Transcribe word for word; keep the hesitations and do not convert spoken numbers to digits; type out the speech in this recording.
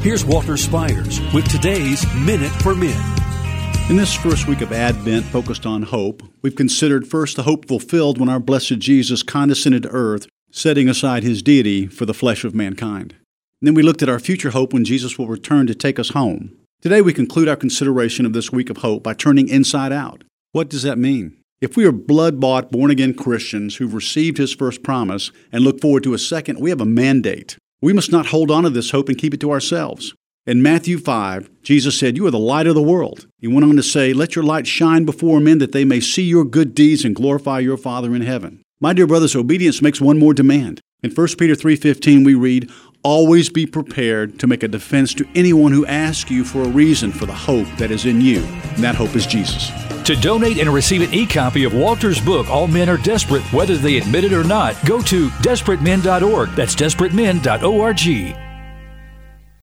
Here's Walter Spires with today's Minute for Men. In this first week of Advent focused on hope, we've considered first the hope fulfilled when our blessed Jesus condescended to earth, setting aside his deity for the flesh of mankind. And then we looked at our future hope when Jesus will return to take us home. Today we conclude our consideration of this week of hope by turning inside out. What does that mean? If we are blood-bought, born-again Christians who've received his first promise and look forward to a second, we have a mandate. We must not hold on to this hope and keep it to ourselves. In Matthew five, Jesus said, "You are the light of the world." He went on to say, "Let your light shine before men that they may see your good deeds and glorify your Father in heaven." My dear brothers, obedience makes one more demand. In First Peter three fifteen, we read, "Always be prepared to make a defense to anyone who asks you for a reason for the hope that is in you." And that hope is Jesus. To donate and receive an e-copy of Walter's book, All Men Are Desperate, Whether They Admit It or Not, go to desperate men dot org. That's desperate men dot org.